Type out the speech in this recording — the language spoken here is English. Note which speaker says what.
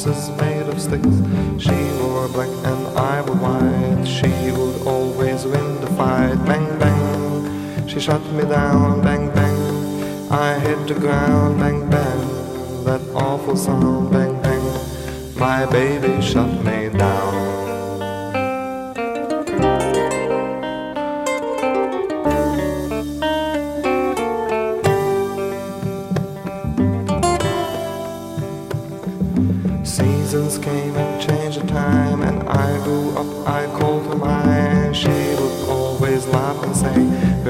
Speaker 1: horses made of sticks. She wore black and I wore white. She would always win the fight. Bang, bang, she shut me down. Bang, bang, I hit the ground. Bang, bang, that awful sound. Bang, bang, my baby shut me down. Seasons came and changed the time, and I grew up, I called her mine. She would always laugh and say,